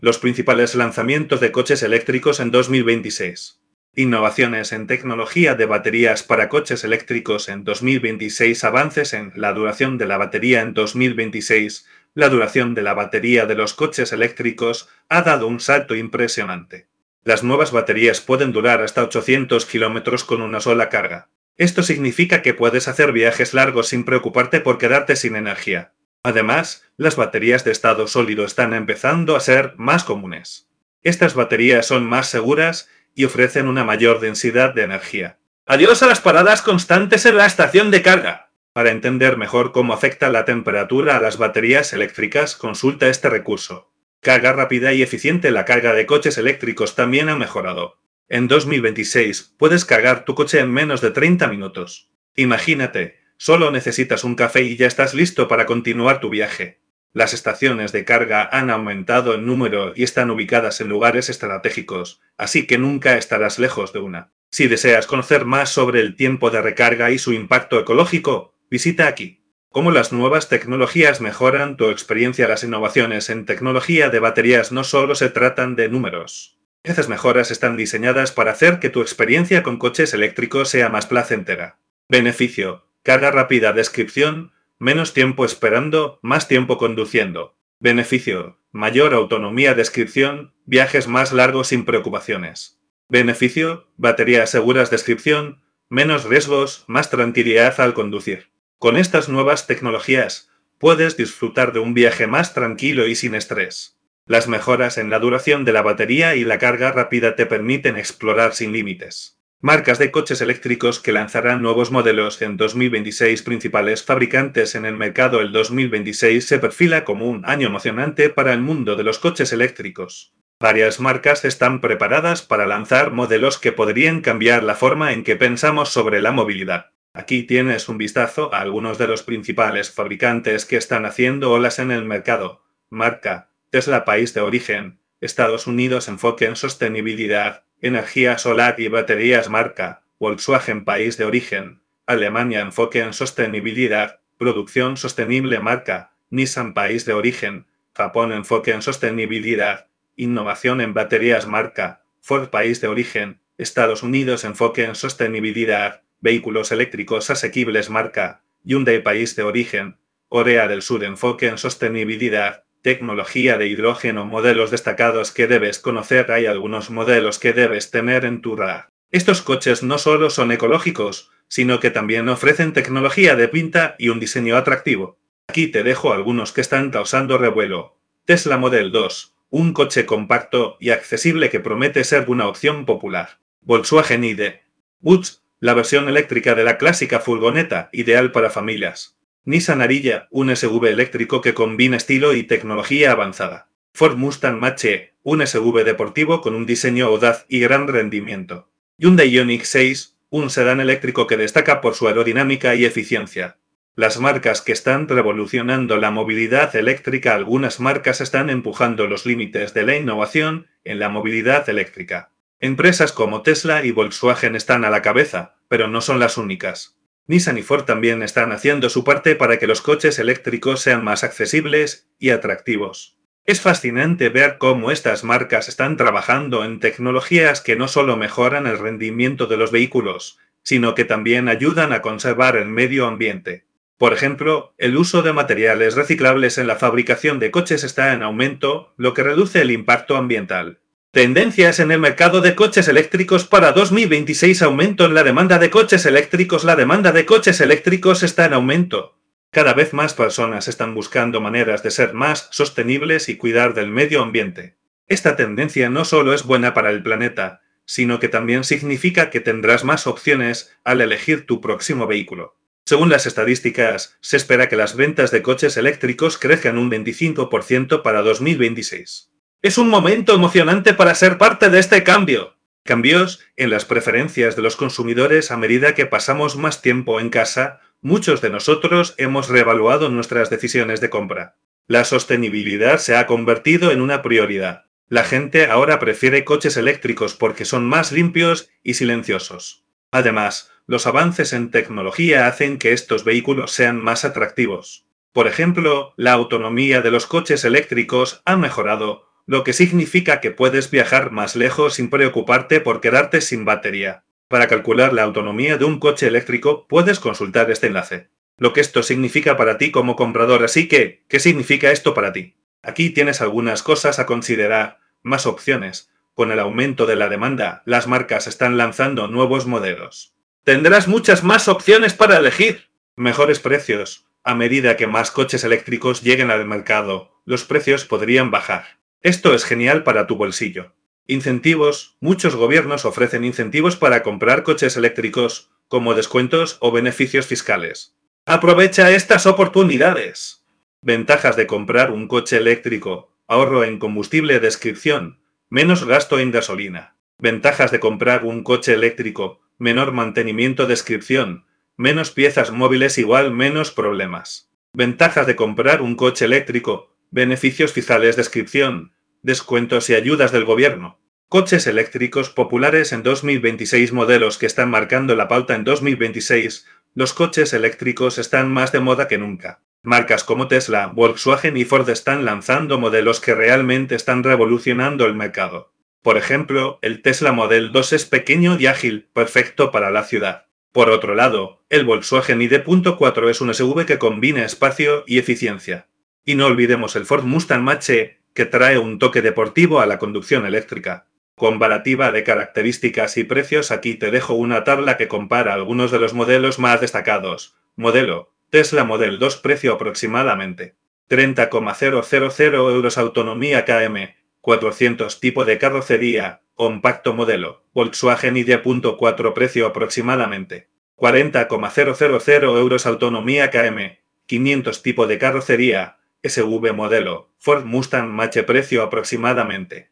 Los principales lanzamientos de coches eléctricos en 2026. Innovaciones en tecnología de baterías para coches eléctricos en 2026. Avances en la duración de la batería en 2026. La duración de la batería de los coches eléctricos ha dado un salto impresionante. Las nuevas baterías pueden durar hasta 800 kilómetros con una sola carga. Esto significa que puedes hacer viajes largos sin preocuparte por quedarte sin energía. Además, las baterías de estado sólido están empezando a ser más comunes. Estas baterías son más seguras y ofrecen una mayor densidad de energía. Adiós a las paradas constantes en la estación de carga. Para entender mejor cómo afecta la temperatura a las baterías eléctricas, consulta este recurso. Carga rápida y eficiente. La carga de coches eléctricos también ha mejorado. En 2026 puedes cargar tu coche en menos de 30 minutos. Imagínate, solo necesitas un café y ya estás listo para continuar tu viaje. Las estaciones de carga han aumentado en número y están ubicadas en lugares estratégicos, así que nunca estarás lejos de una. Si deseas conocer más sobre el tiempo de recarga y su impacto ecológico, visita aquí. Cómo las nuevas tecnologías mejoran tu experiencia. Las innovaciones en tecnología de baterías no solo se tratan de números. Estas mejoras están diseñadas para hacer que tu experiencia con coches eléctricos sea más placentera. Beneficio: carga rápida. Descripción: menos tiempo esperando, más tiempo conduciendo. Beneficio: mayor autonomía. Descripción: viajes más largos sin preocupaciones. Beneficio: baterías seguras. Descripción: menos riesgos, más tranquilidad al conducir. Con estas nuevas tecnologías, puedes disfrutar de un viaje más tranquilo y sin estrés. Las mejoras en la duración de la batería y la carga rápida te permiten explorar sin límites. Marcas de coches eléctricos que lanzarán nuevos modelos en 2026. Principales fabricantes en el mercado. El 2026 se perfila como un año emocionante para el mundo de los coches eléctricos. Varias marcas están preparadas para lanzar modelos que podrían cambiar la forma en que pensamos sobre la movilidad. Aquí tienes un vistazo a algunos de los principales fabricantes que están haciendo olas en el mercado. Marca: Tesla, país de origen, Estados Unidos, enfoque en sostenibilidad, energía solar y baterías. Marca: Volkswagen, país de origen, Alemania, enfoque en sostenibilidad, producción sostenible. Marca: Nissan, país de origen, Japón, enfoque en sostenibilidad, innovación en baterías. Marca: Ford, país de origen, Estados Unidos, enfoque en sostenibilidad, vehículos eléctricos asequibles. Marca: Hyundai, país de origen, Corea del Sur, enfoque en sostenibilidad, tecnología de hidrógeno. Modelos destacados que debes conocer. Hay algunos modelos que debes tener en tu radar. Estos coches no solo son ecológicos, sino que también ofrecen tecnología de punta y un diseño atractivo. Aquí te dejo algunos que están causando revuelo. Tesla Model 2, un coche compacto y accesible que promete ser una opción popular. Volkswagen ID.Buzz, la versión eléctrica de la clásica furgoneta, ideal para familias. Nissan Ariya, un SUV eléctrico que combina estilo y tecnología avanzada. Ford Mustang Mach-E, un SUV deportivo con un diseño audaz y gran rendimiento. Hyundai Ioniq 6, un sedán eléctrico que destaca por su aerodinámica y eficiencia. Las marcas que están revolucionando la movilidad eléctrica. Algunas marcas están empujando los límites de la innovación en la movilidad eléctrica. Empresas como Tesla y Volkswagen están a la cabeza, pero no son las únicas. Nissan y Ford también están haciendo su parte para que los coches eléctricos sean más accesibles y atractivos. Es fascinante ver cómo estas marcas están trabajando en tecnologías que no solo mejoran el rendimiento de los vehículos, sino que también ayudan a conservar el medio ambiente. Por ejemplo, el uso de materiales reciclables en la fabricación de coches está en aumento, lo que reduce el impacto ambiental. Tendencias en el mercado de coches eléctricos para 2026. Aumento en la demanda de coches eléctricos. La demanda de coches eléctricos está en aumento. Cada vez más personas están buscando maneras de ser más sostenibles y cuidar del medio ambiente. Esta tendencia no solo es buena para el planeta, sino que también significa que tendrás más opciones al elegir tu próximo vehículo. Según las estadísticas, se espera que las ventas de coches eléctricos crezcan un 25% para 2026. Es un momento emocionante para ser parte de este cambio. Cambios en las preferencias de los consumidores. A medida que pasamos más tiempo en casa, muchos de nosotros hemos reevaluado nuestras decisiones de compra. La sostenibilidad se ha convertido en una prioridad. La gente ahora prefiere coches eléctricos porque son más limpios y silenciosos. Además, los avances en tecnología hacen que estos vehículos sean más atractivos. Por ejemplo, la autonomía de los coches eléctricos ha mejorado, lo que significa que puedes viajar más lejos sin preocuparte por quedarte sin batería. Para calcular la autonomía de un coche eléctrico, puedes consultar este enlace. Lo que esto significa para ti como comprador, así que, ¿qué significa esto para ti? Aquí tienes algunas cosas a considerar, más opciones. Con el aumento de la demanda, las marcas están lanzando nuevos modelos. Tendrás muchas más opciones para elegir. Mejores precios. A medida que más coches eléctricos lleguen al mercado, los precios podrían bajar. Esto es genial para tu bolsillo. Incentivos. Muchos gobiernos ofrecen incentivos para comprar coches eléctricos, como descuentos o beneficios fiscales. Aprovecha estas oportunidades. Ventajas de comprar un coche eléctrico. Ahorro en combustible. Descripción. Menos gasto en gasolina. Ventajas de comprar un coche eléctrico. Menor mantenimiento. Descripción. Menos piezas móviles igual menos problemas. Ventajas de comprar un coche eléctrico. Beneficios fiscales. Descripción. Descuentos y ayudas del gobierno. Coches eléctricos populares en 2026. Modelos que están marcando la pauta en 2026. Los coches eléctricos están más de moda que nunca. Marcas como Tesla, Volkswagen y Ford están lanzando modelos que realmente están revolucionando el mercado. Por ejemplo, el Tesla Model 2 es pequeño y ágil, perfecto para la ciudad. Por otro lado, el Volkswagen ID.4 es un SUV que combina espacio y eficiencia. Y no olvidemos el Ford Mustang Mach-E, que trae un toque deportivo a la conducción eléctrica. Comparativa de características y precios. Aquí te dejo una tabla que compara algunos de los modelos más destacados. Modelo: Tesla Model 2. Precio aproximadamente 30,000 euros. Autonomía km 400. Tipo de carrocería compacto. Modelo Volkswagen ID.4. Precio aproximadamente 40,000 euros. Autonomía km 500. Tipo de carrocería SUV. Modelo Ford Mustang Mach-E. Precio aproximadamente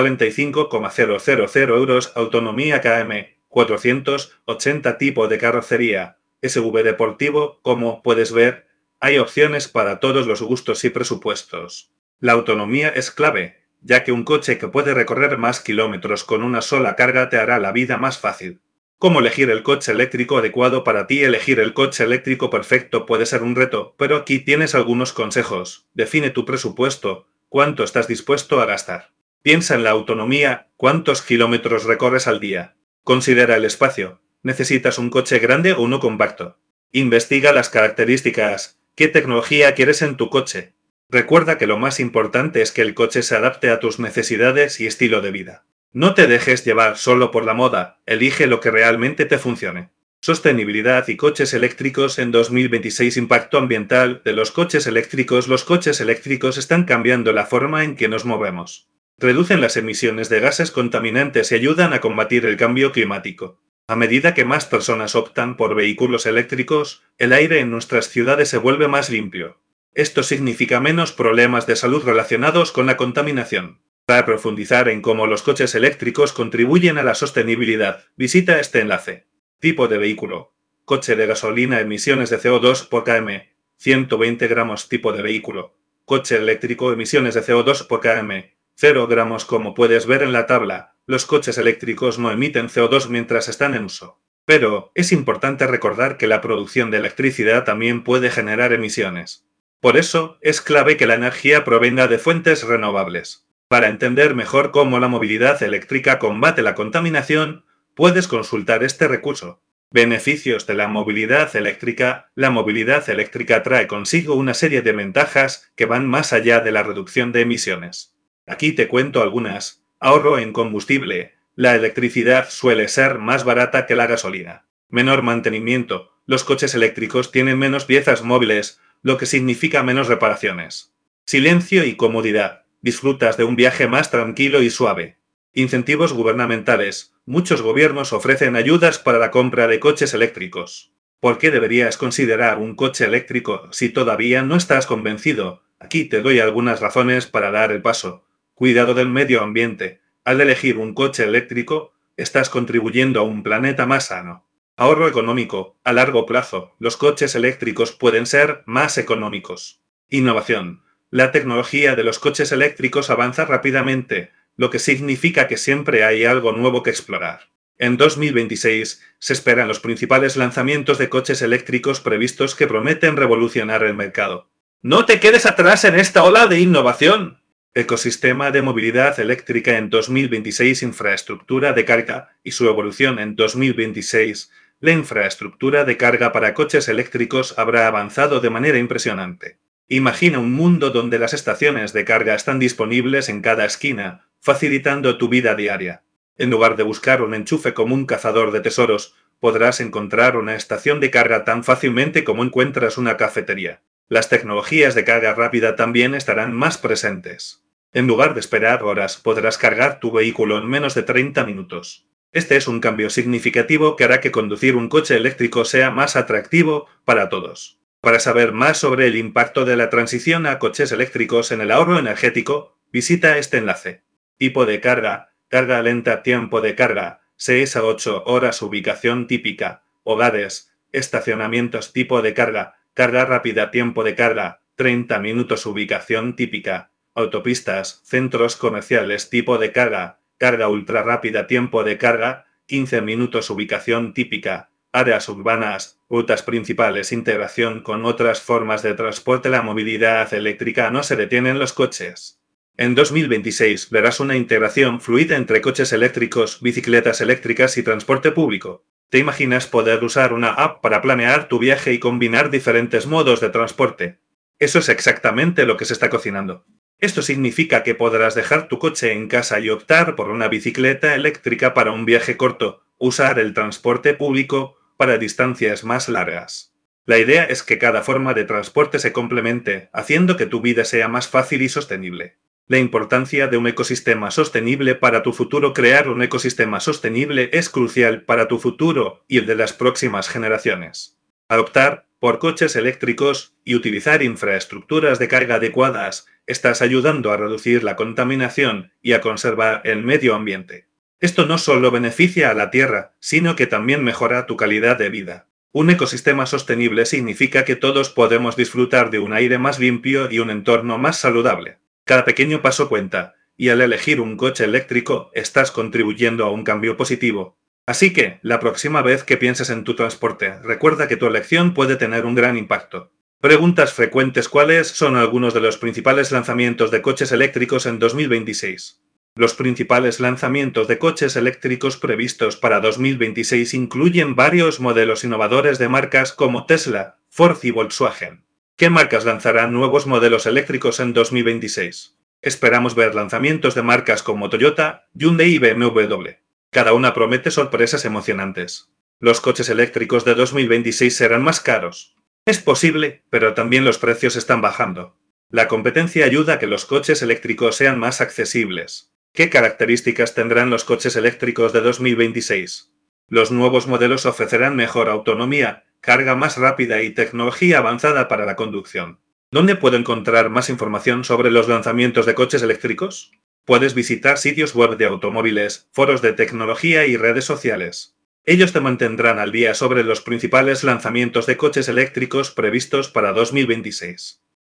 45,000 euros. Autonomía km 480. Tipo de carrocería SUV deportivo. Como puedes ver, hay opciones para todos los gustos y presupuestos. La autonomía es clave, ya que un coche que puede recorrer más kilómetros con una sola carga te hará la vida más fácil. ¿Cómo elegir el coche eléctrico adecuado para ti? Elegir el coche eléctrico perfecto puede ser un reto, pero aquí tienes algunos consejos. Define tu presupuesto. ¿Cuánto estás dispuesto a gastar? Piensa en la autonomía. ¿Cuántos kilómetros recorres al día? Considera el espacio. ¿Necesitas un coche grande o uno compacto? Investiga las características. ¿Qué tecnología quieres en tu coche? Recuerda que lo más importante es que el coche se adapte a tus necesidades y estilo de vida. No te dejes llevar solo por la moda, elige lo que realmente te funcione. Sostenibilidad y coches eléctricos en 2026. Impacto ambiental de los coches eléctricos. Los coches eléctricos están cambiando la forma en que nos movemos. Reducen las emisiones de gases contaminantes y ayudan a combatir el cambio climático. A medida que más personas optan por vehículos eléctricos, el aire en nuestras ciudades se vuelve más limpio. Esto significa menos problemas de salud relacionados con la contaminación. Para profundizar en cómo los coches eléctricos contribuyen a la sostenibilidad, visita este enlace. Tipo de vehículo. Coche de gasolina. Emisiones de CO2 por km. 120 gramos. Tipo de vehículo. Coche eléctrico. Emisiones de CO2 por km. 0 gramos. Como puedes ver en la tabla, los coches eléctricos no emiten CO2 mientras están en uso. Pero es importante recordar que la producción de electricidad también puede generar emisiones. Por eso, es clave que la energía provenga de fuentes renovables. Para entender mejor cómo la movilidad eléctrica combate la contaminación, puedes consultar este recurso. Beneficios de la movilidad eléctrica. La movilidad eléctrica trae consigo una serie de ventajas que van más allá de la reducción de emisiones. Aquí te cuento algunas. Ahorro en combustible. La electricidad suele ser más barata que la gasolina. Menor mantenimiento. Los coches eléctricos tienen menos piezas móviles, lo que significa menos reparaciones. Silencio y comodidad. Disfrutas de un viaje más tranquilo y suave. Incentivos gubernamentales. Muchos gobiernos ofrecen ayudas para la compra de coches eléctricos. ¿Por qué deberías considerar un coche eléctrico si todavía no estás convencido? Aquí te doy algunas razones para dar el paso. Cuidado del medio ambiente. Al elegir un coche eléctrico, estás contribuyendo a un planeta más sano. Ahorro económico. A largo plazo, los coches eléctricos pueden ser más económicos. Innovación. La tecnología de los coches eléctricos avanza rápidamente, lo que significa que siempre hay algo nuevo que explorar. En 2026 se esperan los principales lanzamientos de coches eléctricos previstos que prometen revolucionar el mercado. ¡No te quedes atrás en esta ola de innovación! Ecosistema de movilidad eléctrica en 2026, infraestructura de carga y su evolución en 2026. La infraestructura de carga para coches eléctricos habrá avanzado de manera impresionante. Imagina un mundo donde las estaciones de carga están disponibles en cada esquina, facilitando tu vida diaria. En lugar de buscar un enchufe como un cazador de tesoros, podrás encontrar una estación de carga tan fácilmente como encuentras una cafetería. Las tecnologías de carga rápida también estarán más presentes. En lugar de esperar horas, podrás cargar tu vehículo en menos de 30 minutos. Este es un cambio significativo que hará que conducir un coche eléctrico sea más atractivo para todos. Para saber más sobre el impacto de la transición a coches eléctricos en el ahorro energético, visita este enlace. Tipo de carga: carga lenta, tiempo de carga, 6 a 8 horas, ubicación típica, hogares, estacionamientos. Tipo de carga: carga rápida, tiempo de carga, 30 minutos, ubicación típica, autopistas, centros comerciales. Tipo de carga: carga ultra rápida, tiempo de carga, 15 minutos, ubicación típica, áreas urbanas, rutas principales. Integración con otras formas de transporte. La movilidad eléctrica no se detiene en los coches. En 2026 verás una integración fluida entre coches eléctricos, bicicletas eléctricas y transporte público. ¿Te imaginas poder usar una app para planear tu viaje y combinar diferentes modos de transporte? Eso es exactamente lo que se está cocinando. Esto significa que podrás dejar tu coche en casa y optar por una bicicleta eléctrica para un viaje corto, usar el transporte público para distancias más largas. La idea es que cada forma de transporte se complemente, haciendo que tu vida sea más fácil y sostenible. La importancia de un ecosistema sostenible para tu futuro. Crear un ecosistema sostenible es crucial para tu futuro y el de las próximas generaciones. Al optar por coches eléctricos y utilizar infraestructuras de carga adecuadas, estás ayudando a reducir la contaminación y a conservar el medio ambiente. Esto no solo beneficia a la Tierra, sino que también mejora tu calidad de vida. Un ecosistema sostenible significa que todos podemos disfrutar de un aire más limpio y un entorno más saludable. Cada pequeño paso cuenta, y al elegir un coche eléctrico estás contribuyendo a un cambio positivo. Así que, la próxima vez que pienses en tu transporte, recuerda que tu elección puede tener un gran impacto. Preguntas frecuentes: ¿cuáles son algunos de los principales lanzamientos de coches eléctricos en 2026? Los principales lanzamientos de coches eléctricos previstos para 2026 incluyen varios modelos innovadores de marcas como Tesla, Ford y Volkswagen. ¿Qué marcas lanzarán nuevos modelos eléctricos en 2026? Esperamos ver lanzamientos de marcas como Toyota, Hyundai y BMW. Cada una promete sorpresas emocionantes. Los coches eléctricos de 2026 serán más caros. Es posible, pero también los precios están bajando. La competencia ayuda a que los coches eléctricos sean más accesibles. ¿Qué características tendrán los coches eléctricos de 2026? Los nuevos modelos ofrecerán mejor autonomía, carga más rápida y tecnología avanzada para la conducción. ¿Dónde puedo encontrar más información sobre los lanzamientos de coches eléctricos? Puedes visitar sitios web de automóviles, foros de tecnología y redes sociales. Ellos te mantendrán al día sobre los principales lanzamientos de coches eléctricos previstos para 2026.